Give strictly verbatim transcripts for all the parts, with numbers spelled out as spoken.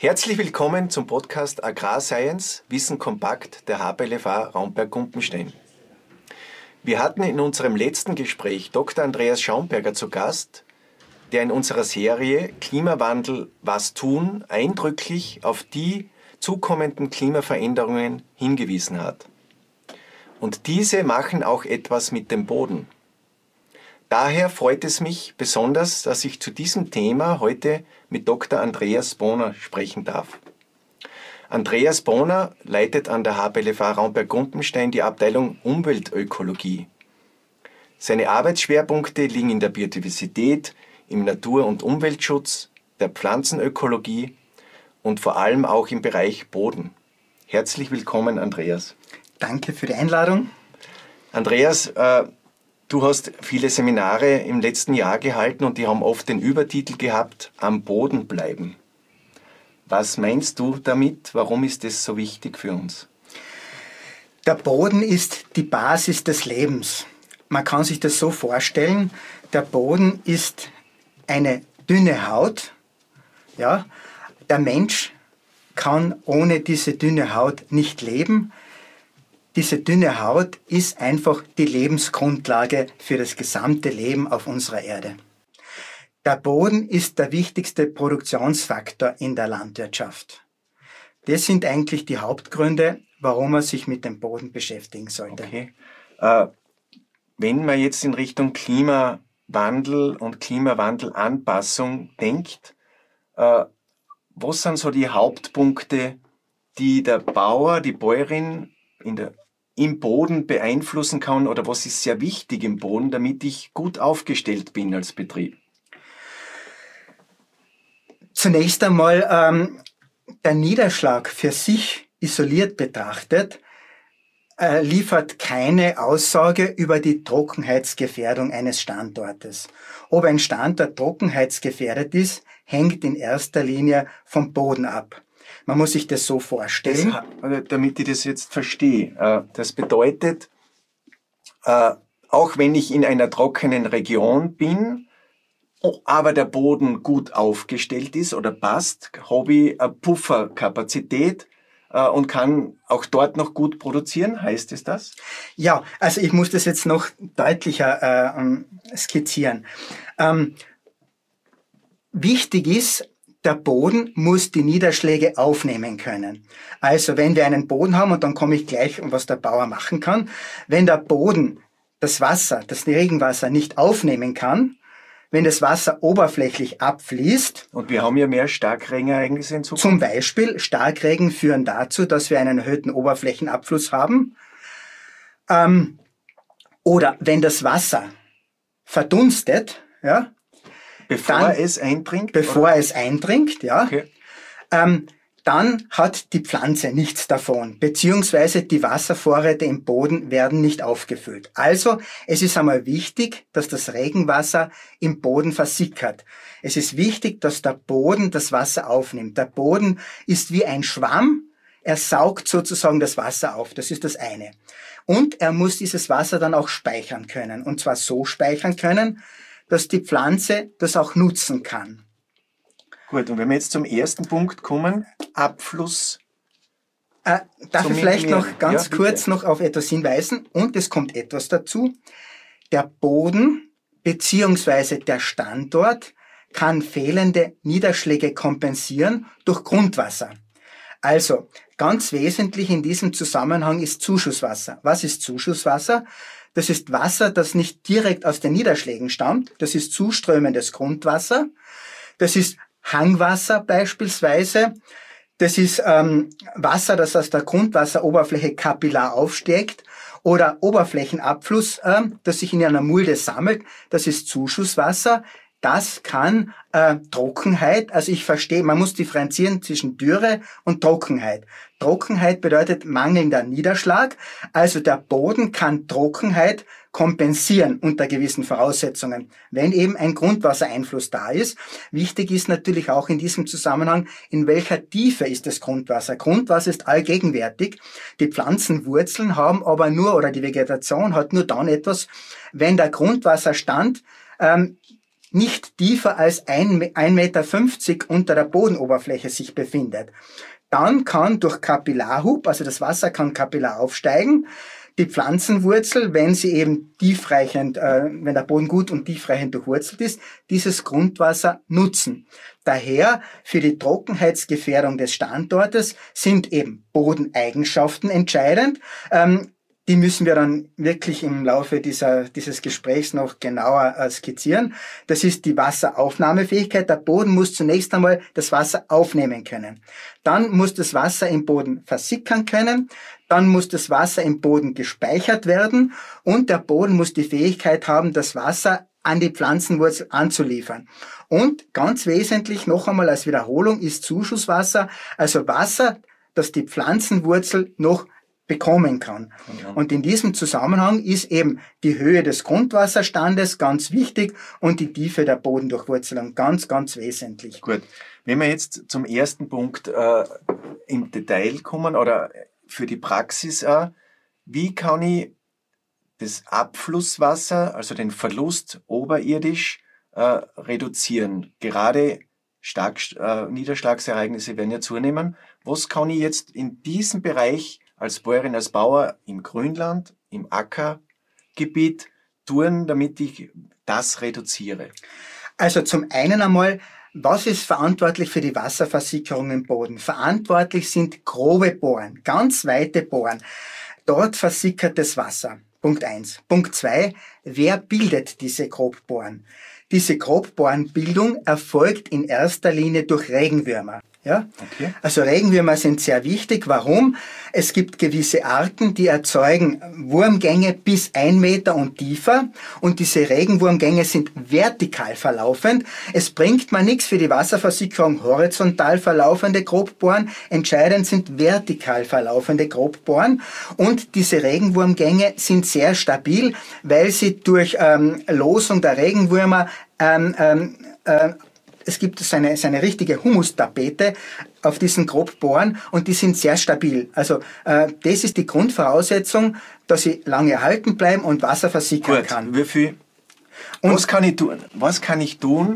Herzlich willkommen zum Podcast Agrarscience, Wissen kompakt der H P L F A Raumberg-Gumpenstein. Wir hatten in unserem letzten Gespräch Doktor Andreas Schaumberger zu Gast, der in unserer Serie Klimawandel was tun eindrücklich auf die zukommenden Klimaveränderungen hingewiesen hat. Und diese machen auch etwas mit dem Boden. Daher freut es mich besonders, dass ich zu diesem Thema heute mit Doktor Andreas Bohner sprechen darf. Andreas Bohner leitet an der H P L F A Raumberg-Gumpenstein die Abteilung Umweltökologie. Seine Arbeitsschwerpunkte liegen in der Biodiversität, im Natur- und Umweltschutz, der Pflanzenökologie und vor allem auch im Bereich Boden. Herzlich willkommen, Andreas. Danke für die Einladung. Andreas, äh, du hast viele Seminare im letzten Jahr gehalten und die haben oft den Übertitel gehabt, am Boden bleiben. Was meinst du damit? Warum ist das so wichtig für uns? Der Boden ist die Basis des Lebens. Man kann sich das so vorstellen, der Boden ist eine dünne Haut. Ja? Der Mensch kann ohne diese dünne Haut nicht leben. Diese dünne Haut ist einfach die Lebensgrundlage für das gesamte Leben auf unserer Erde. Der Boden ist der wichtigste Produktionsfaktor in der Landwirtschaft. Das sind eigentlich die Hauptgründe, warum man sich mit dem Boden beschäftigen sollte. Okay. Äh, wenn man jetzt in Richtung Klimawandel und Klimawandelanpassung denkt, äh, was sind so die Hauptpunkte, die der Bauer, die Bäuerin in der, im Boden beeinflussen kann, oder was ist sehr wichtig im Boden, damit ich gut aufgestellt bin als Betrieb? Zunächst einmal ähm, der Niederschlag für sich isoliert betrachtet äh, liefert keine Aussage über die Trockenheitsgefährdung eines Standortes. Ob ein Standort trockenheitsgefährdet ist, hängt in erster Linie vom Boden ab. Man muss sich das so vorstellen. Das, damit ich das jetzt verstehe. Das bedeutet, auch wenn ich in einer trockenen Region bin, aber der Boden gut aufgestellt ist oder passt, habe ich eine Pufferkapazität und kann auch dort noch gut produzieren. Heißt es das? Ja, also ich muss das jetzt noch deutlicher äh, skizzieren. Ähm, wichtig ist, der Boden muss die Niederschläge aufnehmen können. Also wenn wir einen Boden haben, und dann komme ich gleich, was der Bauer machen kann, wenn der Boden das Wasser, das Regenwasser nicht aufnehmen kann, wenn das Wasser oberflächlich abfließt. Und wir haben ja mehr Starkregenereignisse in Zukunft. Zum Beispiel Starkregen führen dazu, dass wir einen erhöhten Oberflächenabfluss haben. Ähm, oder wenn das Wasser verdunstet, ja, Bevor dann, es eindringt? Bevor oder? es eindringt, ja. Okay. Ähm, dann hat die Pflanze nichts davon, beziehungsweise die Wasservorräte im Boden werden nicht aufgefüllt. Also, es ist einmal wichtig, dass das Regenwasser im Boden versickert. Es ist wichtig, dass der Boden das Wasser aufnimmt. Der Boden ist wie ein Schwamm, er saugt sozusagen das Wasser auf, das ist das eine. Und er muss dieses Wasser dann auch speichern können, und zwar so speichern können, dass die Pflanze das auch nutzen kann. Gut, und wenn wir jetzt zum ersten Punkt kommen, Abfluss. Äh, darf ich vielleicht noch ganz ja, kurz noch auf etwas hinweisen? Und es kommt etwas dazu. Der Boden beziehungsweise der Standort kann fehlende Niederschläge kompensieren durch Grundwasser. Also ganz wesentlich in diesem Zusammenhang ist Zuschusswasser. Was ist Zuschusswasser? Das ist Wasser, das nicht direkt aus den Niederschlägen stammt. Das ist zuströmendes Grundwasser. Das ist Hangwasser beispielsweise. Das ist ähm, Wasser, das aus der Grundwasseroberfläche kapillar aufsteigt. Oder Oberflächenabfluss, äh, das sich in einer Mulde sammelt. Das ist Zuschusswasser. Das kann äh, Trockenheit, also ich verstehe, man muss differenzieren zwischen Dürre und Trockenheit. Trockenheit bedeutet mangelnder Niederschlag, also der Boden kann Trockenheit kompensieren unter gewissen Voraussetzungen, wenn eben ein Grundwassereinfluss da ist. Wichtig ist natürlich auch in diesem Zusammenhang, in welcher Tiefe ist das Grundwasser. Grundwasser ist allgegenwärtig. Die Pflanzenwurzeln haben aber nur, oder die Vegetation hat nur dann etwas, wenn der Grundwasserstand ähm, nicht tiefer als ein Meter fünfzig unter der Bodenoberfläche sich befindet. Dann kann durch Kapillarhub, also das Wasser kann kapillar aufsteigen, die Pflanzenwurzel, wenn sie eben tiefreichend, äh, wenn der Boden gut und tiefreichend durchwurzelt ist, dieses Grundwasser nutzen. Daher für die Trockenheitsgefährdung des Standortes sind eben Bodeneigenschaften entscheidend. Ähm, Die müssen wir dann wirklich im Laufe dieser, dieses Gesprächs noch genauer äh, skizzieren. Das ist die Wasseraufnahmefähigkeit. Der Boden muss zunächst einmal das Wasser aufnehmen können. Dann muss das Wasser im Boden versickern können. Dann muss das Wasser im Boden gespeichert werden. Und der Boden muss die Fähigkeit haben, das Wasser an die Pflanzenwurzel anzuliefern. Und ganz wesentlich noch einmal als Wiederholung ist Zuschusswasser, also Wasser, das die Pflanzenwurzel noch bekommen kann. Ja. Und in diesem Zusammenhang ist eben die Höhe des Grundwasserstandes ganz wichtig und die Tiefe der Bodendurchwurzelung ganz, ganz wesentlich. Gut. Wenn wir jetzt zum ersten Punkt äh, im Detail kommen oder für die Praxis, äh, wie kann ich das Abflusswasser, also den Verlust oberirdisch, äh, reduzieren? Gerade Stark, äh, Niederschlagsereignisse werden ja zunehmen. Was kann ich jetzt in diesem Bereich als Bäuerin, als Bauer im Grünland, im Ackergebiet tun, damit ich das reduziere? Also zum einen einmal, was ist verantwortlich für die Wasserversickerung im Boden? Verantwortlich sind grobe Bohren, ganz weite Bohren. Dort versickert das Wasser. Punkt eins. Punkt zwei, wer bildet diese Grobbohren? Diese Grobbohrenbildung erfolgt in erster Linie durch Regenwürmer. Ja? Okay. Also Regenwürmer sind sehr wichtig. Warum? Es gibt gewisse Arten, die erzeugen Wurmgänge bis ein Meter und tiefer. Und diese Regenwurmgänge sind vertikal verlaufend. Es bringt mal nichts für die Wasserversickerung horizontal verlaufende Grobbohren. Entscheidend sind vertikal verlaufende Grobbohren. Und diese Regenwurmgänge sind sehr stabil, weil sie durch ähm, Losung der Regenwürmer ähm, ähm, äh, es gibt so eine, so eine richtige Humustapete auf diesen Grobbohren und die sind sehr stabil. Also äh, das ist die Grundvoraussetzung, dass sie lange erhalten bleiben und Wasser versickern Gut, kann. Wie viel, und was kann ich tun? Was kann ich tun,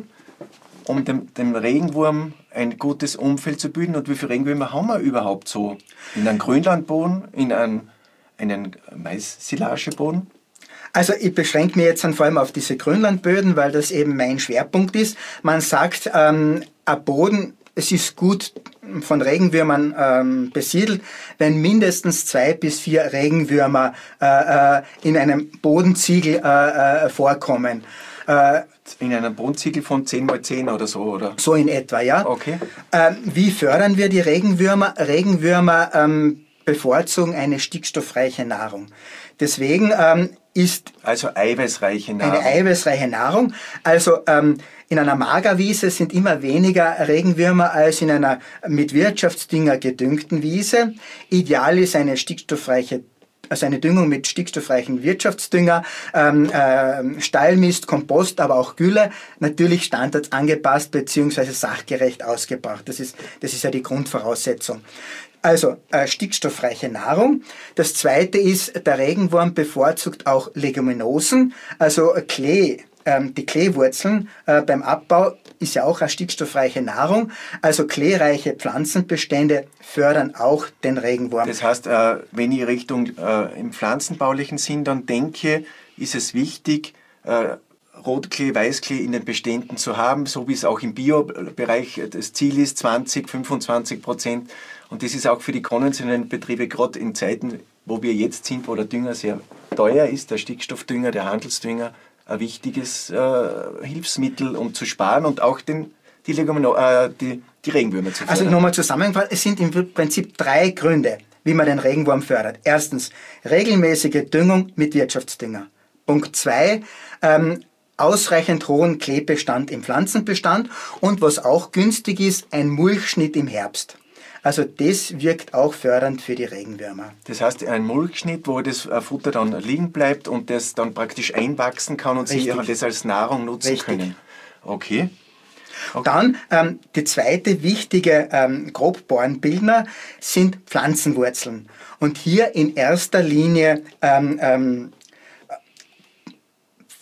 um dem, dem Regenwurm ein gutes Umfeld zu bilden? Und wie viele Regenwürmer haben wir überhaupt so? In einem Grünlandboden, in einem, einen Mais-Silageboden? Also ich beschränke mich jetzt dann vor allem auf diese Grünlandböden, weil das eben mein Schwerpunkt ist. Man sagt, ähm, ein Boden, es ist gut von Regenwürmern ähm, besiedelt, wenn mindestens zwei bis vier Regenwürmer äh, äh, in einem Bodenziegel äh, äh, vorkommen. Äh, in einem Bodenziegel von zehn mal zehn oder so, oder? So in etwa, ja. Okay. Ähm, wie fördern wir die Regenwürmer? Regenwürmer ähm, bevorzugen eine stickstoffreiche Nahrung. Deswegen ähm, ist also eiweißreiche Nahrung. Eine eiweißreiche Nahrung. Also ähm, in einer Magerwiese sind immer weniger Regenwürmer als in einer mit Wirtschaftsdünger gedüngten Wiese. Ideal ist eine stickstoffreiche, also eine Düngung mit stickstoffreichen Wirtschaftsdünger, ähm, äh, Stallmist, Kompost, aber auch Gülle, natürlich standards angepasst bzw. sachgerecht ausgebracht. Das ist, das ist ja die Grundvoraussetzung. Also äh, stickstoffreiche Nahrung. Das zweite ist, der Regenwurm bevorzugt auch Leguminosen, also Klee. Ähm, die Kleewurzeln äh, beim Abbau ist ja auch eine stickstoffreiche Nahrung. Also kleereiche Pflanzenbestände fördern auch den Regenwurm. Das heißt, äh, wenn ich Richtung äh, im pflanzenbaulichen Sinn dann denke, ist es wichtig, äh, Rotklee, Weißklee in den Beständen zu haben, so wie es auch im Bio-Bereich das Ziel ist, zwanzig, fünfundzwanzig Prozent. Und das ist auch für die konventionellen Betriebe, gerade in Zeiten, wo wir jetzt sind, wo der Dünger sehr teuer ist, der Stickstoffdünger, der Handelsdünger, ein wichtiges äh, Hilfsmittel, um zu sparen und auch den, die, Legumino, äh, die, die Regenwürmer zu fördern. Also nochmal zusammengefasst, es sind im Prinzip drei Gründe, wie man den Regenwurm fördert. Erstens, regelmäßige Düngung mit Wirtschaftsdünger. Punkt zwei, ähm, ausreichend hohen Kleebestand im Pflanzenbestand und was auch günstig ist, ein Mulchschnitt im Herbst. Also das wirkt auch fördernd für die Regenwürmer. Das heißt, ein Mulchschnitt, wo das Futter dann liegen bleibt und das dann praktisch einwachsen kann und Richtig. Sie das als Nahrung nutzen Richtig. Können. Okay. okay. Dann ähm, die zweite wichtige ähm, Grobbohrenbildner sind Pflanzenwurzeln. Und hier in erster Linie ähm, ähm,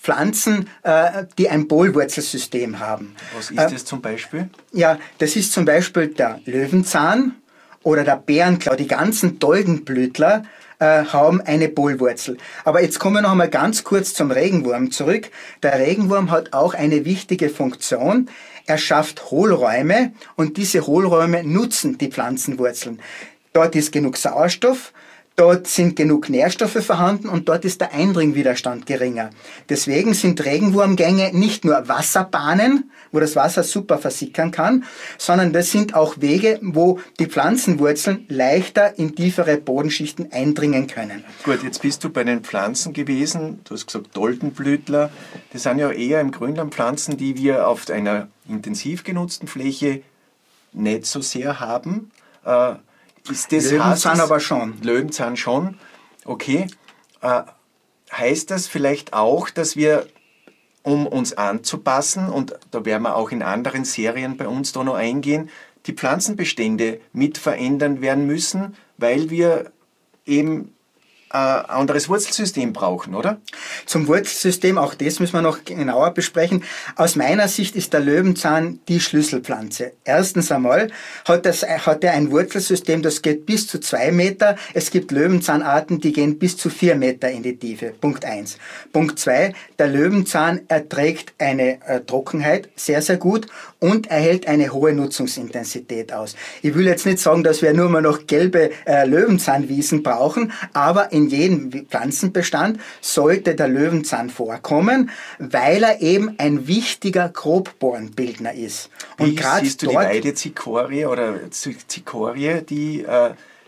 Pflanzen, äh, die ein Bohlwurzelsystem haben. Was ist das zum Beispiel? Ja, das ist zum Beispiel der Löwenzahn oder der Bärenklau. Die ganzen Doldenblütler äh, haben eine Bohlwurzel. Aber jetzt kommen wir noch einmal ganz kurz zum Regenwurm zurück. Der Regenwurm hat auch eine wichtige Funktion. Er schafft Hohlräume und diese Hohlräume nutzen die Pflanzenwurzeln. Dort ist genug Sauerstoff. Dort sind genug Nährstoffe vorhanden und dort ist der Eindringwiderstand geringer. Deswegen sind Regenwurmgänge nicht nur Wasserbahnen, wo das Wasser super versickern kann, sondern das sind auch Wege, wo die Pflanzenwurzeln leichter in tiefere Bodenschichten eindringen können. Gut, jetzt bist du bei den Pflanzen gewesen. Du hast gesagt Doldenblütler. Das sind ja eher im Grünland Pflanzen, die wir auf einer intensiv genutzten Fläche nicht so sehr haben. Äh, Ist das, Löwenzahn das, aber schon. Löwenzahn schon, okay. Äh, heißt das vielleicht auch, dass wir, um uns anzupassen, und da werden wir auch in anderen Serien bei uns da noch eingehen, die Pflanzenbestände mit verändern werden müssen, weil wir eben ein anderes Wurzelsystem brauchen, oder? Zum Wurzelsystem, auch das müssen wir noch genauer besprechen. Aus meiner Sicht ist der Löwenzahn die Schlüsselpflanze. Erstens einmal hat, das, hat er ein Wurzelsystem, das geht bis zu zwei Meter. Es gibt Löwenzahnarten, die gehen bis zu vier Meter in die Tiefe. Punkt eins. Punkt zwei, der Löwenzahn erträgt eine äh, Trockenheit sehr, sehr gut und erhält eine hohe Nutzungsintensität aus. Ich will jetzt nicht sagen, dass wir nur mal noch gelbe äh, Löwenzahnwiesen brauchen, aber in jedem Pflanzenbestand sollte der Löwenzahn vorkommen, weil er eben ein wichtiger Grobbohrenbildner ist. Und Wie siehst du die Weidezikorie oder Zikorie, die... Äh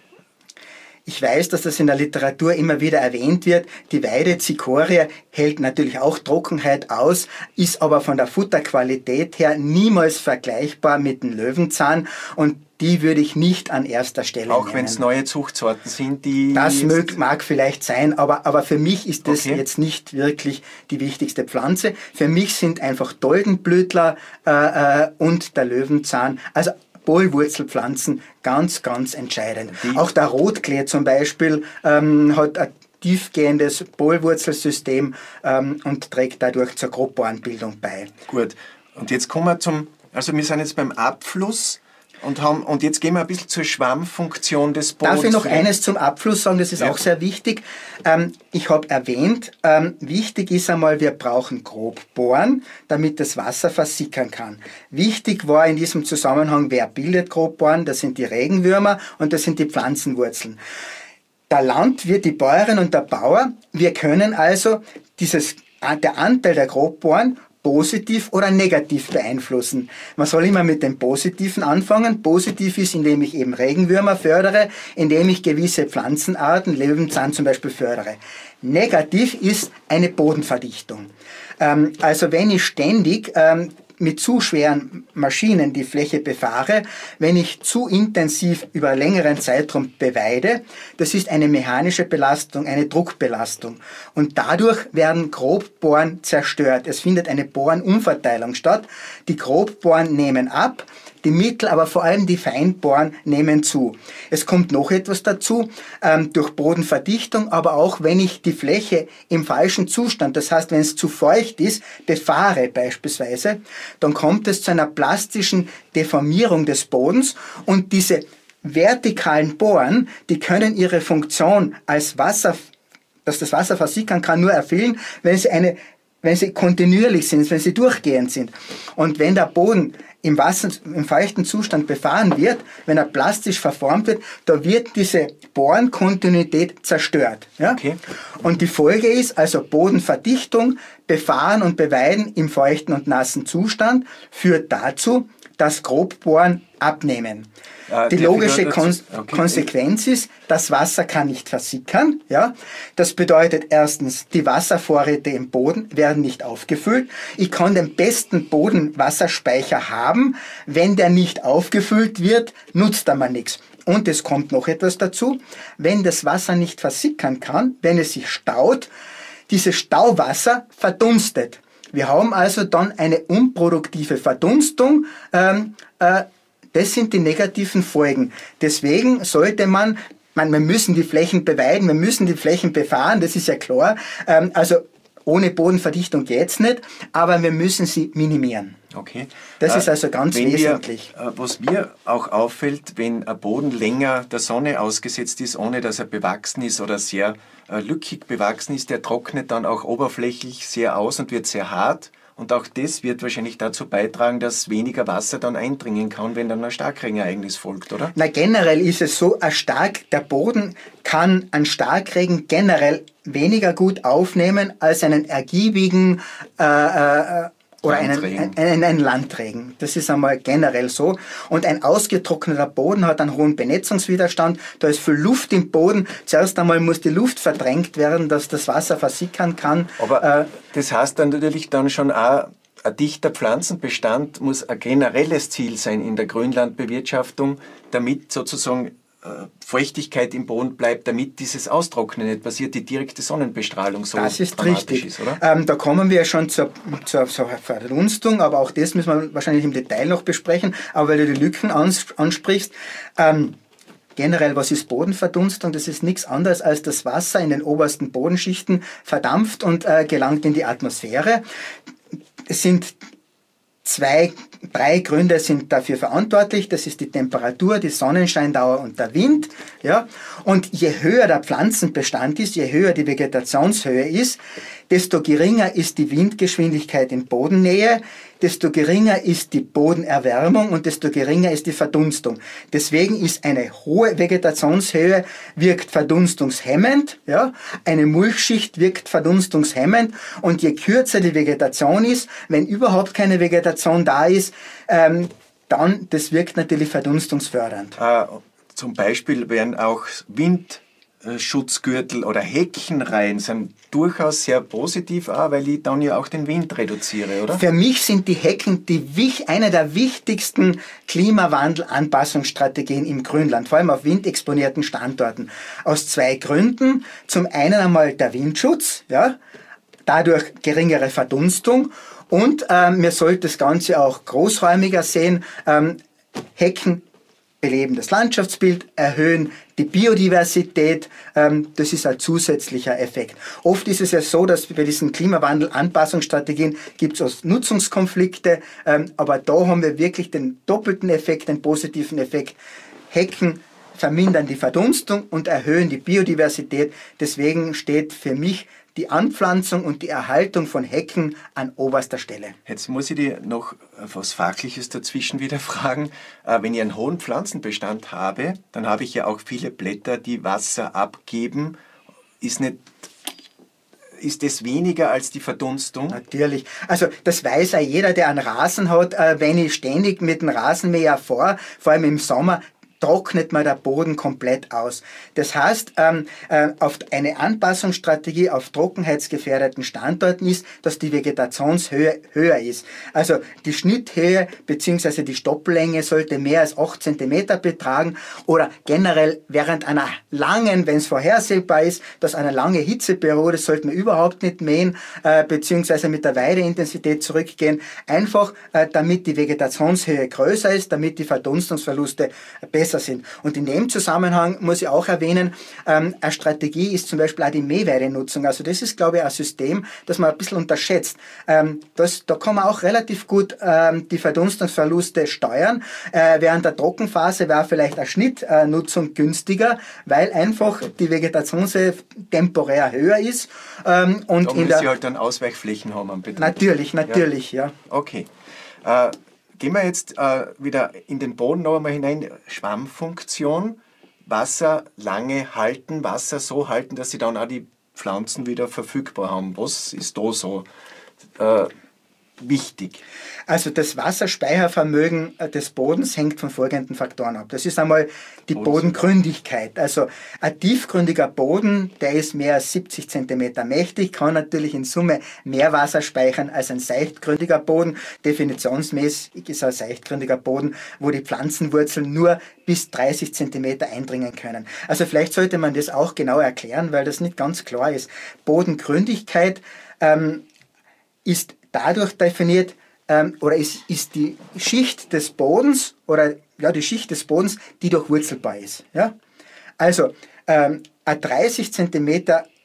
Ich weiß, dass das in der Literatur immer wieder erwähnt wird. Die Weidezikorie hält natürlich auch Trockenheit aus, ist aber von der Futterqualität her niemals vergleichbar mit dem Löwenzahn und die würde ich nicht an erster Stelle Auch nennen. wenn es neue Zuchtsorten sind, die... Das mög, mag vielleicht sein, aber, aber für mich ist das okay. jetzt nicht wirklich die wichtigste Pflanze. Für mich sind einfach Doldenblütler äh, äh, und der Löwenzahn, also Bohlwurzelpflanzen, ganz, ganz entscheidend. Die Auch der Rotklee zum Beispiel ähm, hat ein tiefgehendes Bohlwurzelsystem ähm, und trägt dadurch zur Grobbohrenbildung bei. Gut, und jetzt kommen wir zum, also wir sind jetzt beim Abfluss und, haben, und jetzt gehen wir ein bisschen zur Schwammfunktion des Bodens. Darf ich noch eines zum Abfluss sagen, das ist ja auch sehr wichtig. Ähm, ich habe erwähnt, ähm, wichtig ist einmal, wir brauchen Grobbohren, damit das Wasser versickern kann. Wichtig war in diesem Zusammenhang, wer bildet Grobbohren? Das sind die Regenwürmer und das sind die Pflanzenwurzeln. Der Landwirt, die Bäuerin und der Bauer, wir können also dieses, der Anteil der Grobbohren positiv oder negativ beeinflussen. Man soll immer mit dem Positiven anfangen. Positiv ist, indem ich eben Regenwürmer fördere, indem ich gewisse Pflanzenarten, Löwenzahn zum Beispiel, fördere. Negativ ist eine Bodenverdichtung. Ähm, also wenn ich ständig ähm, mit zu schweren Maschinen die Fläche befahre, wenn ich zu intensiv über einen längeren Zeitraum beweide, das ist eine mechanische Belastung, eine Druckbelastung. Und dadurch werden Grobbohren zerstört. Es findet eine Bohrenumverteilung statt. Die Grobbohren nehmen ab, die Mittel, aber vor allem die Feinbohren nehmen zu. Es kommt noch etwas dazu, ähm, durch Bodenverdichtung, aber auch wenn ich die Fläche im falschen Zustand, das heißt, wenn es zu feucht ist, befahre beispielsweise, dann kommt es zu einer plastischen Deformierung des Bodens und diese vertikalen Bohren, die können ihre Funktion als Wasser, dass das Wasser versickern kann, nur erfüllen, wenn sie eine wenn sie kontinuierlich sind, wenn sie durchgehend sind. Und wenn der Boden im Wasser, im feuchten Zustand befahren wird, wenn er plastisch verformt wird, da wird diese Bohrenkontinuität zerstört. Ja? Okay. Und die Folge ist also Bodenverdichtung, Befahren und Beweiden im feuchten und nassen Zustand führt dazu, dass Grobbohren abnehmen. Ja, die logische Kon okay. Konsequenz ist, das Wasser kann nicht versickern. Ja? Das bedeutet erstens, die Wasservorräte im Boden werden nicht aufgefüllt. Ich kann den besten Bodenwasserspeicher haben. Wenn der nicht aufgefüllt wird, nutzt er mir nichts. Und es kommt noch etwas dazu. Wenn das Wasser nicht versickern kann, wenn es sich staut, dieses Stauwasser verdunstet. Wir haben also dann eine unproduktive Verdunstung. Ähm, äh, das sind die negativen Folgen. Deswegen sollte man, man, wir müssen die Flächen beweiden, wir müssen die Flächen befahren, das ist ja klar. Ähm, also ohne Bodenverdichtung geht's nicht, aber wir müssen sie minimieren. Okay. Das äh, ist also ganz wesentlich. Wir, äh, was mir auch auffällt, wenn ein Boden länger der Sonne ausgesetzt ist, ohne dass er bewachsen ist oder sehr äh, lückig bewachsen ist, der trocknet dann auch oberflächlich sehr aus und wird sehr hart. Und auch das wird wahrscheinlich dazu beitragen, dass weniger Wasser dann eindringen kann, wenn dann ein Starkregenereignis folgt, oder? Na, generell ist es so, ein stark, der Boden kann einen Starkregen generell weniger gut aufnehmen als einen ergiebigen äh, äh, oder einen, einen, einen, einen Landregen. Das ist einmal generell so. Und ein ausgetrockneter Boden hat einen hohen Benetzungswiderstand. Da ist viel Luft im Boden. Zuerst einmal muss die Luft verdrängt werden, dass das Wasser versickern kann. Aber äh, das heißt dann natürlich dann schon auch, ein dichter Pflanzenbestand muss ein generelles Ziel sein in der Grünlandbewirtschaftung, damit sozusagen Feuchtigkeit im Boden bleibt, damit dieses Austrocknen nicht passiert, die direkte Sonnenbestrahlung so das ist dramatisch richtig. ist, oder? Ähm, da kommen wir schon zur, zur, zur Verdunstung, aber auch das müssen wir wahrscheinlich im Detail noch besprechen. Aber weil du die Lücken ans, ansprichst, ähm, generell, was ist Bodenverdunstung? Das ist nichts anderes, als das Wasser in den obersten Bodenschichten verdampft und äh, gelangt in die Atmosphäre. Es sind Zwei, drei Gründe sind dafür verantwortlich. Das ist die Temperatur, die Sonnenscheindauer und der Wind. Ja? Und je höher der Pflanzenbestand ist, je höher die Vegetationshöhe ist, desto geringer ist die Windgeschwindigkeit in Bodennähe, desto geringer ist die Bodenerwärmung und desto geringer ist die Verdunstung. Deswegen ist eine hohe Vegetationshöhe wirkt verdunstungshemmend, ja? Eine Mulchschicht wirkt verdunstungshemmend und je kürzer die Vegetation ist, wenn überhaupt keine Vegetation da ist, ähm, dann, das wirkt natürlich verdunstungsfördernd. Äh, zum Beispiel werden auch Wind Schutzgürtel oder Heckenreihen sind durchaus sehr positiv, auch, weil ich dann ja auch den Wind reduziere, oder? Für mich sind die Hecken die, eine der wichtigsten Klimawandel-Anpassungsstrategien im Grünland, vor allem auf windexponierten Standorten. Aus zwei Gründen. Zum einen einmal der Windschutz, ja, dadurch geringere Verdunstung und ähm, man sollte das Ganze auch großräumiger sehen. Ähm, Hecken beleben das Landschaftsbild, erhöhen die Biodiversität, ähm, das ist ein zusätzlicher Effekt. Oft ist es ja so, dass bei diesen Klimawandel-Anpassungsstrategien gibt es Nutzungskonflikte, ähm, aber da haben wir wirklich den doppelten Effekt, den positiven Effekt. Hecken vermindern die Verdunstung und erhöhen die Biodiversität. Deswegen steht für mich die Anpflanzung und die Erhaltung von Hecken an oberster Stelle. Jetzt muss ich dir noch was Fachliches dazwischen wieder fragen. Wenn ich einen hohen Pflanzenbestand habe, dann habe ich ja auch viele Blätter, die Wasser abgeben. Ist nicht Ist das weniger als die Verdunstung? Natürlich. Also das weiß ja jeder, der einen Rasen hat. Wenn ich ständig mit dem Rasenmäher fahre, vor allem im Sommer, trocknet man der Boden komplett aus. Das heißt, ähm, äh, auf eine Anpassungsstrategie auf trockenheitsgefährdeten Standorten ist, dass die Vegetationshöhe höher ist. Also die Schnitthöhe bzw. die Stoppellänge sollte mehr als acht Zentimeter betragen oder generell während einer langen, wenn es vorhersehbar ist, dass eine lange Hitzeperiode sollte man überhaupt nicht mähen äh, bzw. mit der Weideintensität zurückgehen, einfach äh, damit die Vegetationshöhe größer ist, damit die Verdunstungsverluste besser sind. Und in dem Zusammenhang muss ich auch erwähnen, ähm, eine Strategie ist zum Beispiel auch die Mähweidenutzung. Also das ist, glaube ich, ein System, das man ein bisschen unterschätzt. Ähm, das, da kann man auch relativ gut ähm, die Verdunstungsverluste steuern. Äh, während der Trockenphase wäre vielleicht eine Schnittnutzung günstiger, weil einfach die Vegetationshöhe temporär höher ist. Ähm, und da in müssen der Sie halt dann Ausweichflächen haben am Betrieb. Natürlich, natürlich, ja. ja. Okay. Äh, Gehen wir jetzt äh, wieder in den Boden noch einmal hinein. Schwammfunktion, Wasser lange halten, Wasser so halten, dass sie dann auch die Pflanzen wieder verfügbar haben. Was ist da so äh, wichtig? Also das Wasserspeichervermögen des Bodens hängt von folgenden Faktoren ab. Das ist einmal die Bodengründigkeit. Also ein tiefgründiger Boden, der ist mehr als siebzig Zentimeter mächtig, kann natürlich in Summe mehr Wasser speichern als ein seichtgründiger Boden. Definitionsmäßig ist ein seichtgründiger Boden, wo die Pflanzenwurzeln nur bis dreißig Zentimeter eindringen können. Also vielleicht sollte man das auch genau erklären, weil das nicht ganz klar ist. Bodengründigkeit ähm, ist dadurch definiert, ähm, oder ist, ist die Schicht des Bodens, oder ja, die Schicht des Bodens, die durchwurzelbar ist. Ja? Also, ähm, ein dreißig Zentimeter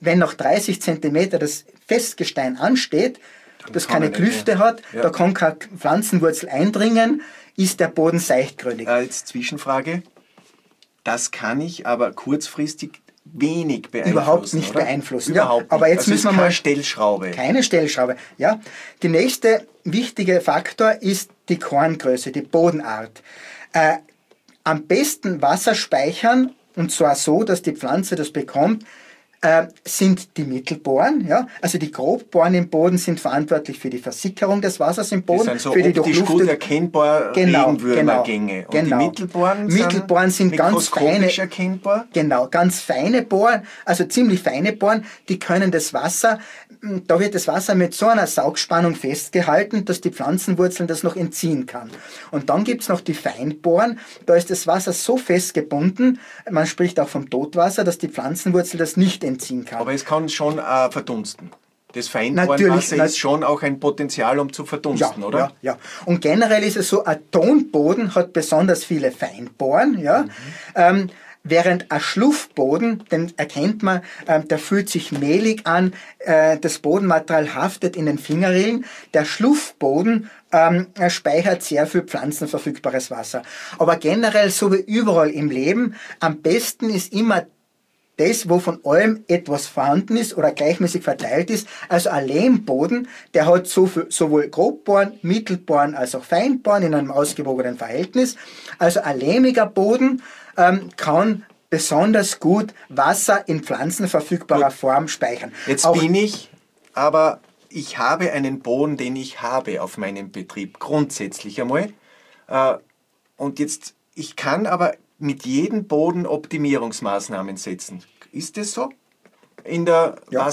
wenn nach dreißig Zentimeter das Festgestein ansteht, das keine Klüfte hat, ja. Da kann keine Pflanzenwurzel eindringen, ist der Boden seichtgründig. Als Zwischenfrage, das kann ich aber kurzfristig wenig beeinflussen. Überhaupt nicht oder? beeinflussen. Überhaupt ja, aber nicht. jetzt also müssen wir keine mal Stellschraube. Keine Stellschraube. Ja, die nächste wichtige Faktor ist die Korngröße, die Bodenart. Äh, am besten Wasser speichern, und zwar so, dass die Pflanze das bekommt, äh, sind die Mittelbohren. Ja? Also die Grobbohren im Boden sind verantwortlich für die Versickerung des Wassers im Boden. Das sind so für die optisch gut erkennbare genau, Regenwürmergänge. Genau, und genau. die Mittelbohren, Mittelbohren sind, sind ganz feine, erkennbar? Genau, ganz feine Bohren, also ziemlich feine Bohren, die können das Wasser, da wird das Wasser mit so einer Saugspannung festgehalten, dass die Pflanzenwurzeln das noch entziehen kann. Und dann gibt's noch die Feinbohren, da ist das Wasser so fest gebunden, man spricht auch vom Totwasser, dass die Pflanzenwurzel das nicht entziehen kann. Aber es kann schon äh, verdunsten. Das Feinbohrenwasser ist schon auch ein Potenzial, um zu verdunsten, ja, oder? Ja, ja. Und generell ist es so, ein Tonboden hat besonders viele Feinbohren, ja. Mhm. Ähm, Während ein Schluffboden, den erkennt man, ähm, der fühlt sich mehlig an, äh, das Bodenmaterial haftet in den Fingerrillen. Der Schluffboden ähm, speichert sehr viel pflanzenverfügbares Wasser. Aber generell, so wie überall im Leben, am besten ist immer das, wo von allem etwas vorhanden ist oder gleichmäßig verteilt ist. Also ein Lehmboden, der hat so viel, sowohl Grobbohren, Mittelbohren als auch Feinbohren in einem ausgewogenen Verhältnis. Also ein lehmiger Boden ähm, kann besonders gut Wasser in pflanzenverfügbarer gut. Form speichern. Jetzt auch bin ich, aber ich habe einen Boden, den ich habe auf meinem Betrieb, grundsätzlich einmal. Äh, und jetzt, ich kann aber mit jedem Boden Optimierungsmaßnahmen setzen. Ist das so? In der ja.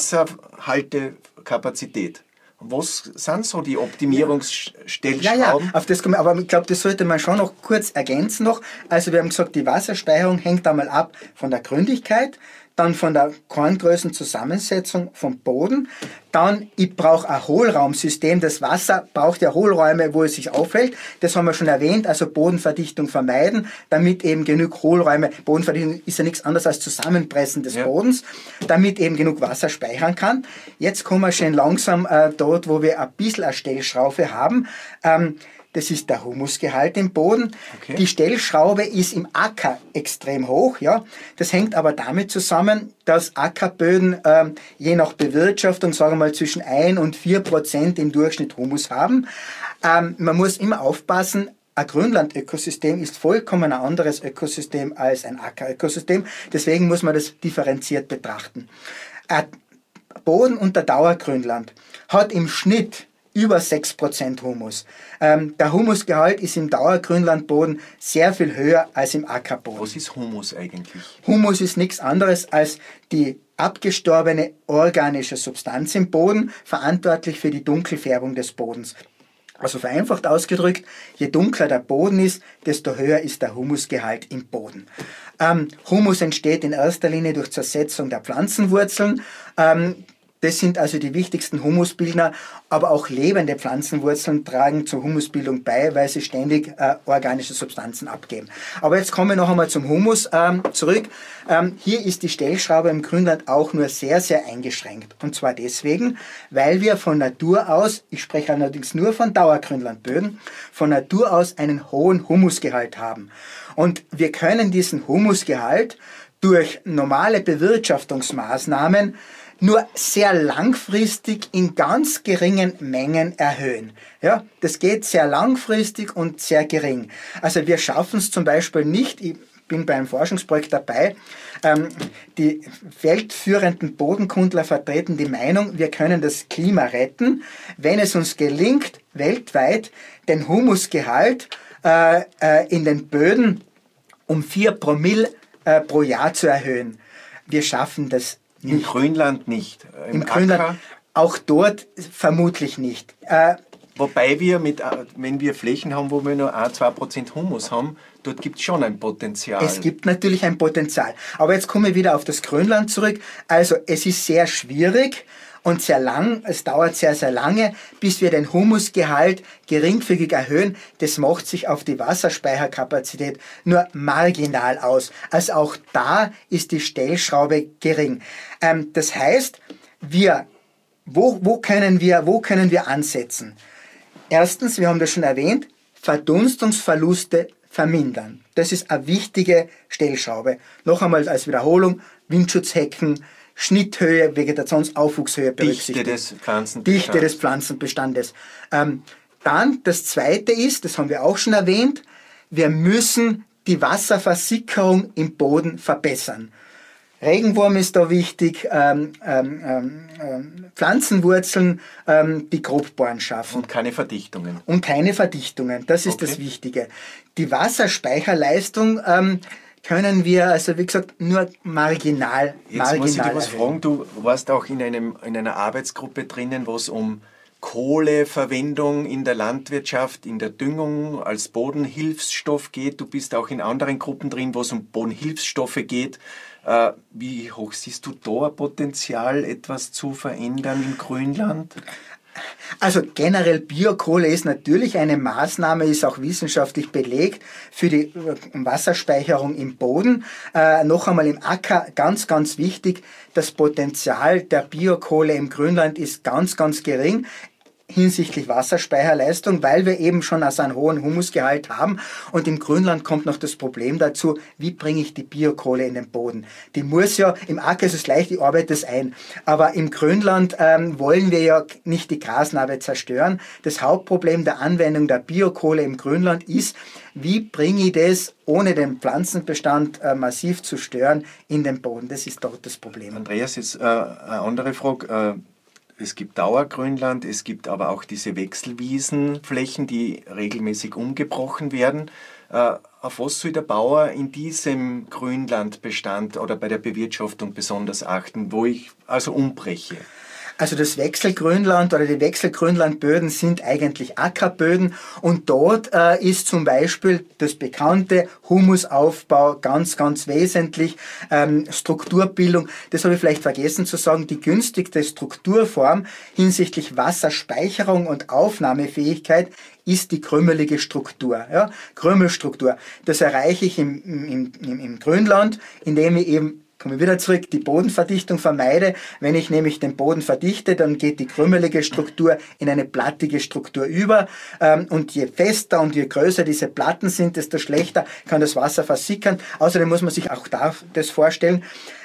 Wasserhaltekapazität. Was sind so die Optimierungsstellschrauben? Ja, ja, auf das kommen, aber ich glaube, das sollte man schon noch kurz ergänzen noch. Also wir haben gesagt, die Wasserspeicherung hängt einmal ab von der Gründigkeit, dann von der Korngrößenzusammensetzung vom Boden. Dann, ich brauche ein Hohlraumsystem. Das Wasser braucht ja Hohlräume, wo es sich aufhält. Das haben wir schon erwähnt, also Bodenverdichtung vermeiden, damit eben genug Hohlräume, Bodenverdichtung ist ja nichts anderes als Zusammenpressen des ja. Bodens, damit eben genug Wasser speichern kann. Jetzt kommen wir schon langsam äh, dort, wo wir ein bisschen eine Stellschraube haben. Ähm, Das ist der Humusgehalt im Boden. Okay. Die Stellschraube ist im Acker extrem hoch. Ja. Das hängt aber damit zusammen, dass Ackerböden ähm, je nach Bewirtschaftung, sagen wir mal, zwischen ein und vier Prozent im Durchschnitt Humus haben. Ähm, man muss immer aufpassen, ein Grünlandökosystem ist vollkommen ein anderes Ökosystem als ein Ackerökosystem. Deswegen muss man das differenziert betrachten. Ein Boden unter Dauergrünland hat im Schnitt über sechs Prozent Humus. Ähm, der Humusgehalt ist im Dauergrünlandboden sehr viel höher als im Ackerboden. Was ist Humus eigentlich? Humus ist nichts anderes als die abgestorbene organische Substanz im Boden, verantwortlich für die Dunkelfärbung des Bodens. Also vereinfacht ausgedrückt, je dunkler der Boden ist, desto höher ist der Humusgehalt im Boden. Ähm, Humus entsteht in erster Linie durch Zersetzung der Pflanzenwurzeln. Ähm, Das sind also die wichtigsten Humusbildner, aber auch lebende Pflanzenwurzeln tragen zur Humusbildung bei, weil sie ständig äh, organische Substanzen abgeben. Aber jetzt kommen wir noch einmal zum Humus ähm, zurück. Ähm, hier ist die Stellschraube im Grünland auch nur sehr, sehr eingeschränkt. Und zwar deswegen, weil wir von Natur aus, ich spreche allerdings nur von Dauergrünlandböden, von Natur aus einen hohen Humusgehalt haben. Und wir können diesen Humusgehalt durch normale Bewirtschaftungsmaßnahmen nur sehr langfristig in ganz geringen Mengen erhöhen. Ja, das geht sehr langfristig und sehr gering. Also wir schaffen es zum Beispiel nicht, ich bin bei einem Forschungsprojekt dabei, ähm, die weltführenden Bodenkundler vertreten die Meinung, wir können das Klima retten, wenn es uns gelingt, weltweit den Humusgehalt äh, äh, in den Böden um vier Promille äh, pro Jahr zu erhöhen. Wir schaffen das Im nicht. Grünland nicht. Im, Im Grünland auch dort vermutlich nicht. Äh, Wobei wir, mit, wenn wir Flächen haben, wo wir nur ein bis zwei Prozent Humus haben, dort gibt es schon ein Potenzial. Es gibt natürlich ein Potenzial. Aber jetzt komme ich wieder auf das Grünland zurück. Also es ist sehr schwierig und sehr lang, es dauert sehr, sehr lange, bis wir den Humusgehalt geringfügig erhöhen. Das macht sich auf die Wasserspeicherkapazität nur marginal aus. Also auch da ist die Stellschraube gering. Ähm, das heißt, wir, wo, wo, können wir, wo können wir ansetzen? Erstens, wir haben das schon erwähnt, Verdunstungsverluste vermindern. Das ist eine wichtige Stellschraube. Noch einmal als Wiederholung, Windschutzhecken, Schnitthöhe, Vegetationsaufwuchshöhe berücksichtigen. Dichte des Pflanzenbestandes. Dichte des Pflanzenbestandes. Ähm, dann das Zweite ist, das haben wir auch schon erwähnt, wir müssen die Wasserversickerung im Boden verbessern. Regenwurm ist da wichtig, ähm, ähm, ähm, Pflanzenwurzeln, ähm, die Grobbohren schaffen. Und keine Verdichtungen. Und keine Verdichtungen, das ist okay. Das Wichtige. Die Wasserspeicherleistung ähm, können wir, also wie gesagt, nur marginal Jetzt marginal muss ich dir was erhöhen. fragen, du warst auch in, einem, in einer Arbeitsgruppe drinnen, wo es um Kohleverwendung in der Landwirtschaft, in der Düngung als Bodenhilfsstoff geht. Du bist auch in anderen Gruppen drin, wo es um Bodenhilfsstoffe geht. Äh, wie hoch siehst du da Potenzial, etwas zu verändern im Grünland? Also generell Biokohle ist natürlich eine Maßnahme, ist auch wissenschaftlich belegt für die Wasserspeicherung im Boden. Äh, noch einmal im Acker ganz, ganz wichtig, das Potenzial der Biokohle im Grünland ist ganz, ganz gering hinsichtlich Wasserspeicherleistung, weil wir eben schon also einen hohen Humusgehalt haben. Und im Grünland kommt noch das Problem dazu, wie bringe ich die Biokohle in den Boden? Die muss ja, im Acker ist es leicht, ich arbeite das ein. Aber im Grünland ähm, wollen wir ja nicht die Grasnarbe zerstören. Das Hauptproblem der Anwendung der Biokohle im Grünland ist, wie bringe ich das, ohne den Pflanzenbestand äh, massiv zu stören, in den Boden? Das ist dort das Problem. Andreas, jetzt äh, eine andere Frage. Äh Es gibt Dauergrünland, es gibt aber auch diese Wechselwiesenflächen, die regelmäßig umgebrochen werden. Äh, auf was soll der Bauer in diesem Grünlandbestand oder bei der Bewirtschaftung besonders achten, wo ich also umbreche? Also das Wechselgrünland oder die Wechselgrünlandböden sind eigentlich Ackerböden und dort äh, ist zum Beispiel das bekannte Humusaufbau ganz, ganz wesentlich, ähm, Strukturbildung, das habe ich vielleicht vergessen zu sagen, die günstigste Strukturform hinsichtlich Wasserspeicherung und Aufnahmefähigkeit ist die krümelige Struktur, ja? Krümelstruktur. Das erreiche ich im, im, im, im Grünland, indem ich eben komme wieder zurück, die Bodenverdichtung vermeide. Wenn ich nämlich den Boden verdichte, dann geht die krümelige Struktur in eine plattige Struktur über. Und je fester und je größer diese Platten sind, desto schlechter kann das Wasser versickern. Außerdem muss man sich auch das vorstellen,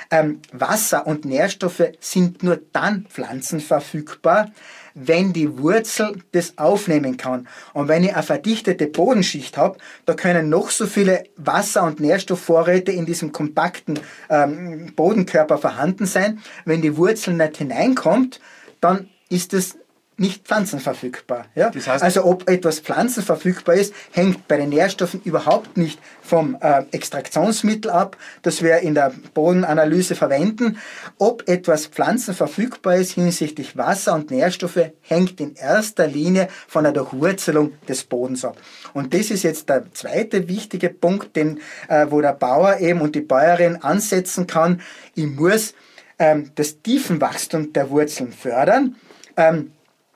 Wasser und Nährstoffe sind nur dann pflanzenverfügbar, wenn die Wurzel das aufnehmen kann. Und wenn ich eine verdichtete Bodenschicht habe, da können noch so viele Wasser- und Nährstoffvorräte in diesem kompakten ähm, Bodenkörper vorhanden sein. Wenn die Wurzel nicht hineinkommt, dann ist es nicht pflanzenverfügbar. Ja? Das heißt, also ob etwas pflanzenverfügbar ist, hängt bei den Nährstoffen überhaupt nicht vom äh, Extraktionsmittel ab, das wir in der Bodenanalyse verwenden. Ob etwas pflanzenverfügbar ist hinsichtlich Wasser und Nährstoffe, hängt in erster Linie von der Durchwurzelung des Bodens ab. Und das ist jetzt der zweite wichtige Punkt, den, äh, wo der Bauer eben und die Bäuerin ansetzen kann. Ich muss ähm, das Tiefenwachstum der Wurzeln fördern. Ähm,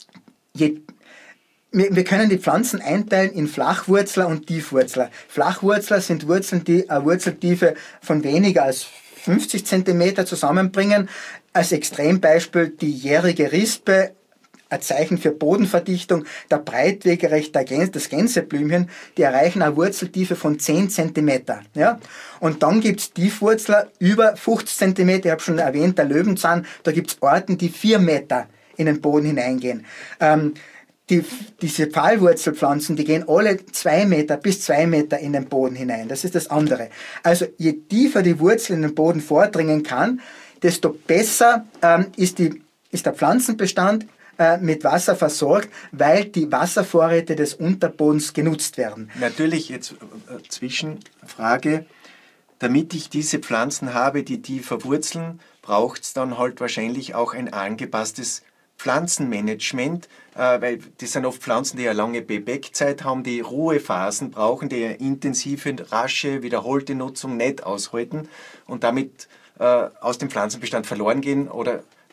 Je, wir, wir können die Pflanzen einteilen in Flachwurzler und Tiefwurzler. Flachwurzler sind Wurzeln, die eine Wurzeltiefe von weniger als fünfzig Zentimeter zusammenbringen. Als Extrembeispiel die jährige Rispe, ein Zeichen für Bodenverdichtung, der Breitwegerecht, der Gänse, das Gänseblümchen, die erreichen eine Wurzeltiefe von zehn Zentimeter. Ja? Und dann gibt es Tiefwurzler über fünfzig Zentimeter, ich habe schon erwähnt, der Löwenzahn, da gibt es Orten, die vier Meter in den Boden hineingehen. Ähm, die, diese Pfahlwurzelpflanzen, die gehen alle zwei Meter bis zwei Meter in den Boden hinein. Das ist das andere. Also je tiefer die Wurzel in den Boden vordringen kann, desto besser ähm, ist, die, ist der Pflanzenbestand äh, mit Wasser versorgt, weil die Wasservorräte des Unterbodens genutzt werden. Natürlich, jetzt äh, Zwischenfrage, damit ich diese Pflanzen habe, die tiefer wurzeln, braucht es dann halt wahrscheinlich auch ein angepasstes Pflanzenmanagement, äh, weil das sind oft Pflanzen, die eine lange Bebeckzeit haben, die Ruhephasen brauchen, die eine intensive, rasche, wiederholte Nutzung nicht aushalten und damit äh, aus dem Pflanzenbestand verloren gehen oder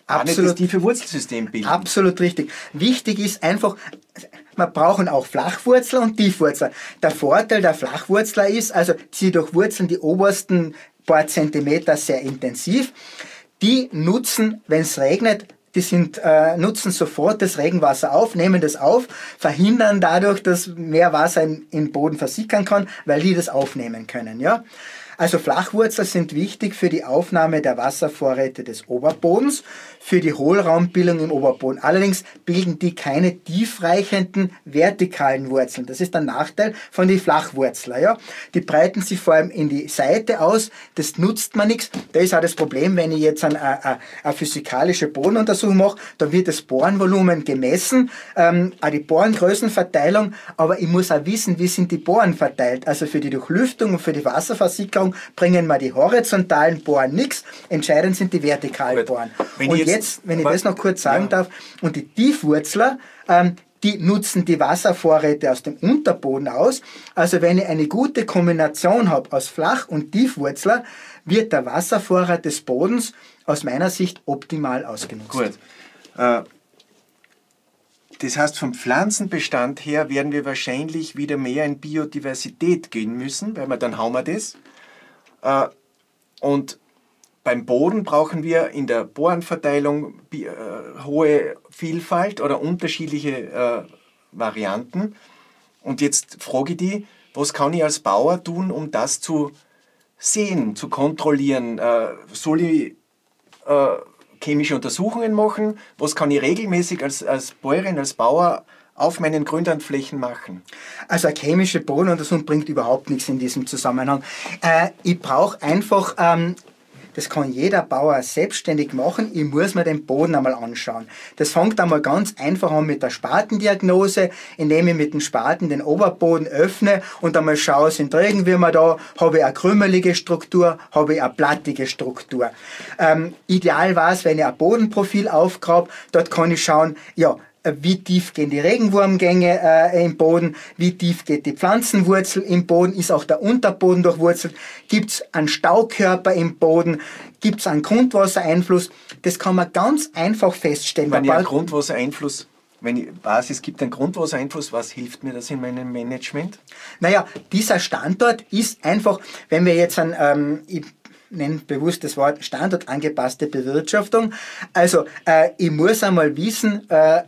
Absolut, nicht das tiefe Wurzelsystem bilden. Absolut richtig. Wichtig ist einfach, wir brauchen auch Flachwurzler und Tiefwurzler. Der Vorteil der Flachwurzler ist, also sie durchwurzeln die obersten paar Zentimeter sehr intensiv. Die nutzen, wenn es regnet, die sind, äh, nutzen sofort das Regenwasser auf, nehmen das auf, verhindern dadurch, dass mehr Wasser im, im Boden versickern kann, weil die das aufnehmen können. Ja? Also Flachwurzler sind wichtig für die Aufnahme der Wasservorräte des Oberbodens, für die Hohlraumbildung im Oberboden. Allerdings bilden die keine tiefreichenden vertikalen Wurzeln. Das ist der Nachteil von den Flachwurzler. Ja? Die breiten sich vor allem in die Seite aus, das nutzt man nichts. Da ist auch das Problem, wenn ich jetzt eine, eine, eine physikalische Bodenuntersuchung mache, da wird das Bohrenvolumen gemessen, ähm, auch die Bohrengrößenverteilung, aber ich muss auch wissen, wie sind die Bohren verteilt. Also für die Durchlüftung und für die Wasserversickerung bringen wir die horizontalen Bohren nichts, entscheidend sind die vertikalen Bohren. Wenn und jetzt, jetzt, wenn ich das noch kurz sagen ja. darf, und die Tiefwurzler, ähm, die nutzen die Wasservorräte aus dem Unterboden aus. Also wenn ich eine gute Kombination habe aus Flach- und Tiefwurzler, wird der Wasservorrat des Bodens aus meiner Sicht optimal ausgenutzt. Gut. Äh, das heißt, vom Pflanzenbestand her werden wir wahrscheinlich wieder mehr in Biodiversität gehen müssen, weil wir dann haben wir das. Äh, und beim Boden brauchen wir in der Bohrenverteilung äh, hohe Vielfalt oder unterschiedliche äh, Varianten. Und jetzt frage ich dich, was kann ich als Bauer tun, um das zu sehen, zu kontrollieren? Äh, soll ich äh, chemische Untersuchungen machen? Was kann ich regelmäßig als, als Bäuerin, als Bauer auf meinen Grünlandflächen machen? Also eine chemische Bodenuntersuchung bringt überhaupt nichts in diesem Zusammenhang. Äh, ich brauche einfach... Ähm, Das kann jeder Bauer selbstständig machen. Ich muss mir den Boden einmal anschauen. Das fängt einmal ganz einfach an mit der Spatendiagnose, indem ich mit dem Spaten den Oberboden öffne und einmal schaue, sind Regenwürmer da, habe ich eine krümelige Struktur, habe ich eine plattige Struktur. Ähm, ideal war es, wenn ich ein Bodenprofil aufgrabe, dort kann ich schauen, ja, wie tief gehen die Regenwurmgänge äh, im Boden, wie tief geht die Pflanzenwurzel im Boden, ist auch der Unterboden durchwurzelt, gibt es einen Staukörper im Boden, gibt es einen Grundwassereinfluss, das kann man ganz einfach feststellen. Wenn ich einen Grundwassereinfluss, wenn ich weiß, es gibt einen Grundwassereinfluss, was hilft mir das in meinem Management? Naja, dieser Standort ist einfach, wenn wir jetzt ein, ähm, ich nenne bewusst das Wort standortangepasste Bewirtschaftung, also äh, ich muss einmal wissen, äh,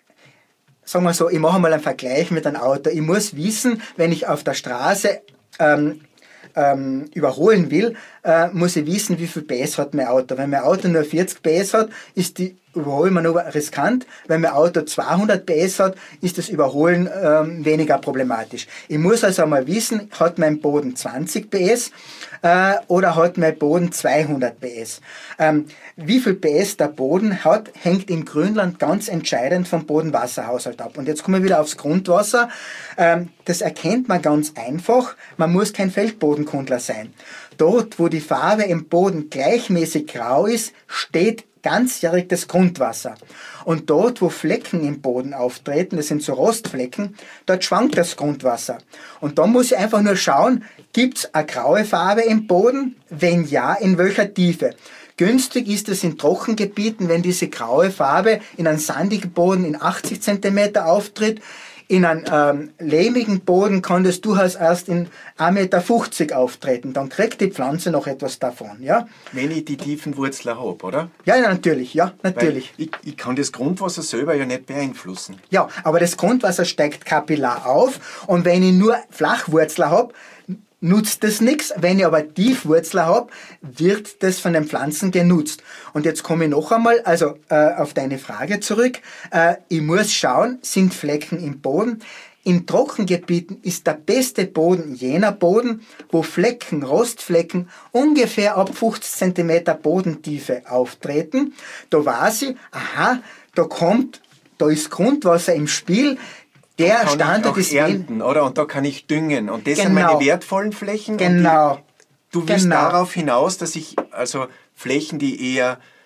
sagen wir so, ich mache mal einen Vergleich mit einem Auto. Ich muss wissen, wenn ich auf der Straße ähm, ähm, überholen will, äh, muss ich wissen, wie viel P S hat mein Auto. Wenn mein Auto nur vierzig P S hat, ist die Überholmanöver riskant. Wenn mein Auto zweihundert P S hat, ist das Überholen ähm, weniger problematisch. Ich muss also einmal wissen, hat mein Boden zwanzig P S äh, oder hat mein Boden zweihundert P S. Ähm, wie viel P S der Boden hat, hängt im Grünland ganz entscheidend vom Bodenwasserhaushalt ab. Und jetzt kommen wir wieder aufs Grundwasser. Ähm, das erkennt man ganz einfach. Man muss kein Feldbodenkundler sein. Dort, wo die Farbe im Boden gleichmäßig grau ist, steht ganzjährig das Grundwasser. Und dort, wo Flecken im Boden auftreten, das sind so Rostflecken, dort schwankt das Grundwasser. Und da muss ich einfach nur schauen, gibt es eine graue Farbe im Boden? Wenn ja, in welcher Tiefe? Günstig ist es in Trockengebieten, wenn diese graue Farbe in einem sandigen Boden in achtzig Zentimeter auftritt. In einem ähm, lehmigen Boden kann das durchaus erst in ein Meter fünfzig auftreten. Dann kriegt die Pflanze noch etwas davon. Ja? Wenn ich die tiefen Wurzeln habe, oder? Ja, ja, natürlich. Ja, natürlich. Ich, ich kann das Grundwasser selber ja nicht beeinflussen. Ja, aber das Grundwasser steigt kapillar auf. Und wenn ich nur Flachwurzler habe, nutzt das nichts. Wenn ich aber Tiefwurzler habe, wird das von den Pflanzen genutzt. Und jetzt komme ich noch einmal also äh, auf deine Frage zurück. Äh, ich muss schauen, sind Flecken im Boden? In Trockengebieten ist der beste Boden jener Boden, wo Flecken, Rostflecken ungefähr ab fünfzig Zentimeter Bodentiefe auftreten. Da weiß ich, aha, da kommt, da ist Grundwasser im Spiel. Der kann Standort ich auch ist ernten, oder? Und da kann ich düngen. Und das genau. sind meine wertvollen Flächen. Genau. Und die, du willst genau. darauf hinaus, dass ich also Flächen, die eher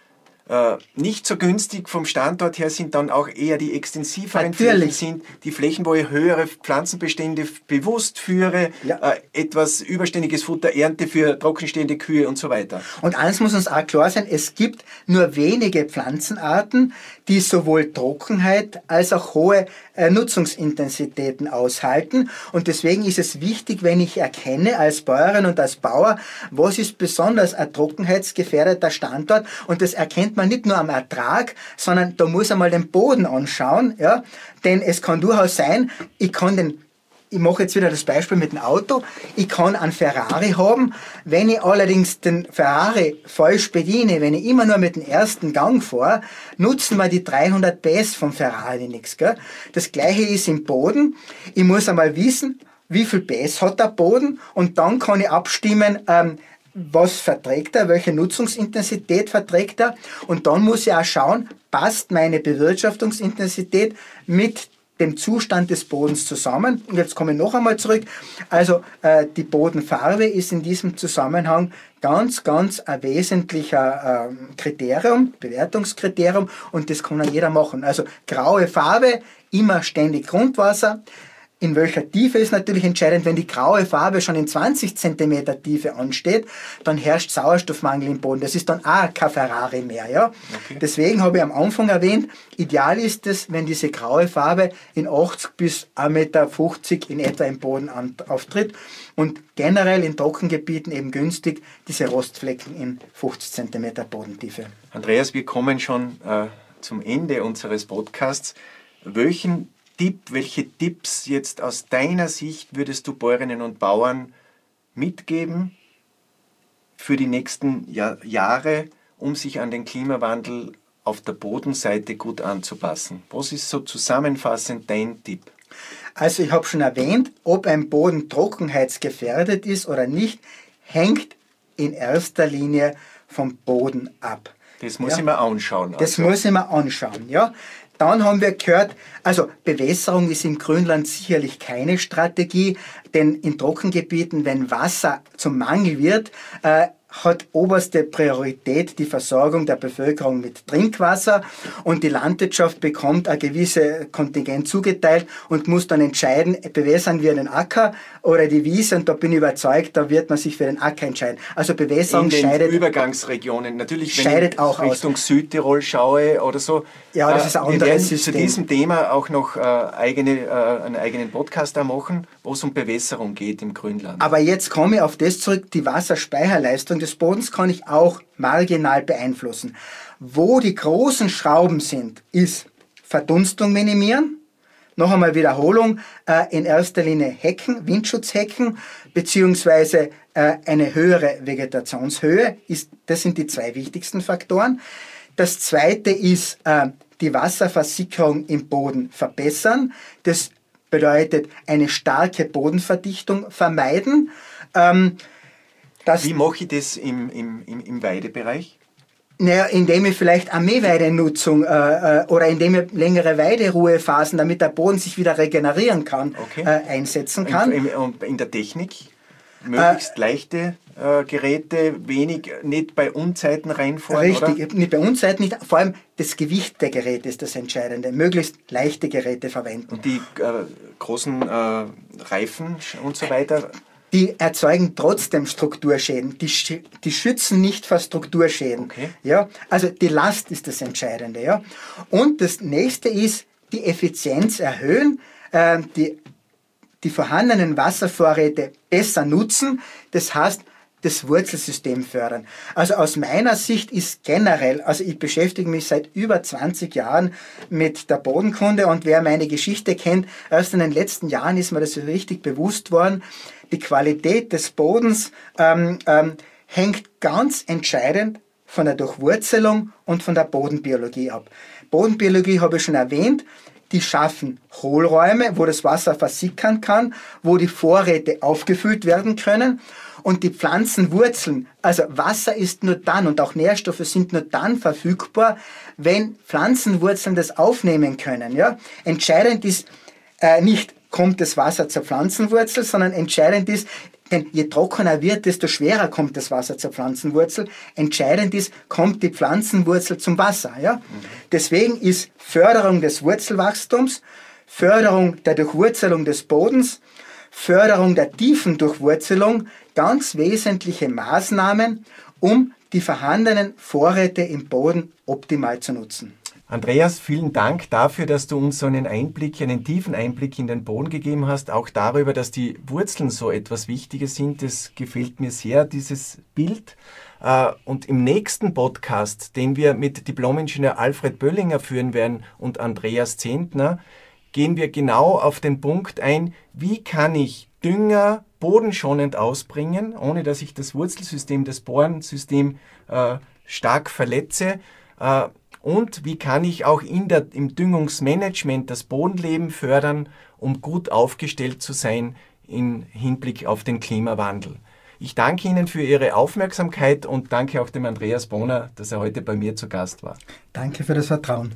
Äh, nicht so günstig vom Standort her sind dann auch eher die extensiveren Natürlich. Flächen, sind die Flächen, wo ich höhere Pflanzenbestände bewusst führe, Ja. äh, etwas überständiges Futter ernte für trockenstehende Kühe und so weiter. Und eins muss uns auch klar sein, es gibt nur wenige Pflanzenarten, die sowohl Trockenheit als auch hohe äh, Nutzungsintensitäten aushalten. Und deswegen ist es wichtig, wenn ich erkenne als Bäuerin und als Bauer, was ist besonders ein trockenheitsgefährdeter Standort. Und das erkennt man nicht nur am Ertrag, sondern da muss man mal den Boden anschauen. Ja? Denn es kann durchaus sein, ich kann den Ich mache jetzt wieder das Beispiel mit dem Auto. Ich kann einen Ferrari haben. Wenn ich allerdings den Ferrari falsch bediene, wenn ich immer nur mit dem ersten Gang fahre, nutzen wir die dreihundert P S vom Ferrari nichts. Gell? Das Gleiche ist im Boden. Ich muss einmal wissen, wie viel P S hat der Boden, und dann kann ich abstimmen, ähm, was verträgt er, welche Nutzungsintensität verträgt er, und dann muss ich auch schauen, passt meine Bewirtschaftungsintensität mit dem Zustand des Bodens zusammen. Und jetzt komme ich noch einmal zurück. Also äh, die Bodenfarbe ist in diesem Zusammenhang ganz, ganz ein wesentlicher äh, Kriterium, Bewertungskriterium, und das kann auch jeder machen. Also graue Farbe, immer ständig Grundwasser. In welcher Tiefe ist natürlich entscheidend. Wenn die graue Farbe schon in zwanzig Zentimeter Tiefe ansteht, dann herrscht Sauerstoffmangel im Boden. Das ist dann auch kein Ferrari mehr. Ja? Okay. Deswegen habe ich am Anfang erwähnt, ideal ist es, wenn diese graue Farbe in achtzig bis ein Meter fünfzig in etwa im Boden auftritt, und generell in Trockengebieten eben günstig diese Rostflecken in fünfzig Zentimeter Bodentiefe. Andreas, wir kommen schon äh, zum Ende unseres Podcasts. Welchen Tipp, welche Tipps jetzt aus deiner Sicht würdest du Bäuerinnen und Bauern mitgeben für die nächsten Jahr, Jahre, um sich an den Klimawandel auf der Bodenseite gut anzupassen? Was ist so zusammenfassend dein Tipp? Also ich habe schon erwähnt, ob ein Boden trockenheitsgefährdet ist oder nicht, hängt in erster Linie vom Boden ab. Das muss ja? ich mir anschauen. Das also. muss ich mir anschauen, ja. Dann haben wir gehört, also Bewässerung ist im Grünland sicherlich keine Strategie, denn in Trockengebieten, wenn Wasser zum Mangel wird, äh, hat oberste Priorität die Versorgung der Bevölkerung mit Trinkwasser, und die Landwirtschaft bekommt ein gewisses Kontingent zugeteilt und muss dann entscheiden, bewässern wir den Acker oder die Wiese, und da bin ich überzeugt, da wird man sich für den Acker entscheiden. Also Bewässerung in den scheidet Übergangsregionen. Natürlich, wenn scheidet ich auch Richtung aus. Südtirol schaue oder so. Ja, das ist ein wir anderes werden System. zu diesem Thema auch noch äh, eigene, äh, einen eigenen Podcast da machen, wo es um Bewässerung geht im Grünland. Aber jetzt komme ich auf das zurück, die Wasserspeicherleistung des Bodens kann ich auch marginal beeinflussen. Wo die großen Schrauben sind, ist Verdunstung minimieren, noch einmal Wiederholung, äh, in erster Linie Hecken, Windschutzhecken, beziehungsweise äh, eine höhere Vegetationshöhe, ist, das sind die zwei wichtigsten Faktoren. Das zweite ist äh, die Wasserversickerung im Boden verbessern. Das bedeutet eine starke Bodenverdichtung vermeiden. Ähm, das, Wie mache ich das im, im, im, im Weidebereich? Naja, indem ich vielleicht eine Mähweidenutzung äh, oder indem ich längere Weideruhephasen, damit der Boden sich wieder regenerieren kann, okay. äh, einsetzen kann. Und, und in der Technik? Möglichst äh, leichte äh, Geräte, wenig, nicht bei Unzeiten reinfahren, richtig, oder? Nicht bei Unzeiten, nicht, vor allem das Gewicht der Geräte ist das Entscheidende. Möglichst leichte Geräte verwenden. Und die äh, großen äh, Reifen und so weiter? Die erzeugen trotzdem Strukturschäden. Die, die schützen nicht vor Strukturschäden. Okay. Ja? Also die Last ist das Entscheidende. Ja? Und das nächste ist, die Effizienz erhöhen, äh, die, die vorhandenen Wasservorräte besser nutzen. Das heißt, das Wurzelsystem fördern. Also aus meiner Sicht ist generell, also ich beschäftige mich seit über zwanzig Jahren mit der Bodenkunde, und wer meine Geschichte kennt, erst in den letzten Jahren ist mir das so richtig bewusst worden, die Qualität des Bodens ähm, ähm, hängt ganz entscheidend von der Durchwurzelung und von der Bodenbiologie ab. Bodenbiologie habe ich schon erwähnt, die schaffen Hohlräume, wo das Wasser versickern kann, wo die Vorräte aufgefüllt werden können. Und die Pflanzenwurzeln, also Wasser ist nur dann und auch Nährstoffe sind nur dann verfügbar, wenn Pflanzenwurzeln das aufnehmen können. Ja? Entscheidend ist äh, nicht, kommt das Wasser zur Pflanzenwurzel, sondern entscheidend ist, Denn je trockener wird, desto schwerer kommt das Wasser zur Pflanzenwurzel. Entscheidend ist, kommt die Pflanzenwurzel zum Wasser. Ja? Mhm. Deswegen ist Förderung des Wurzelwachstums, Förderung der Durchwurzelung des Bodens, Förderung der tiefen Durchwurzelung ganz wesentliche Maßnahmen, um die vorhandenen Vorräte im Boden optimal zu nutzen. Andreas, vielen Dank dafür, dass du uns so einen Einblick, einen tiefen Einblick in den Boden gegeben hast, auch darüber, dass die Wurzeln so etwas Wichtiges sind. Das gefällt mir sehr, dieses Bild. Und im nächsten Podcast, den wir mit Diplom-Ingenieur Alfred Böllinger führen werden und Andreas Zentner, gehen wir genau auf den Punkt ein, wie kann ich Dünger bodenschonend ausbringen, ohne dass ich das Wurzelsystem, das Borensystem äh, stark verletze. Äh, und wie kann ich auch in der, im Düngungsmanagement das Bodenleben fördern, um gut aufgestellt zu sein im Hinblick auf den Klimawandel. Ich danke Ihnen für Ihre Aufmerksamkeit und danke auch dem Andreas Bohner, dass er heute bei mir zu Gast war. Danke für das Vertrauen.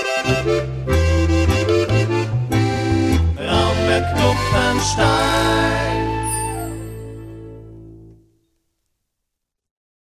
Raumberg Kupfenstein.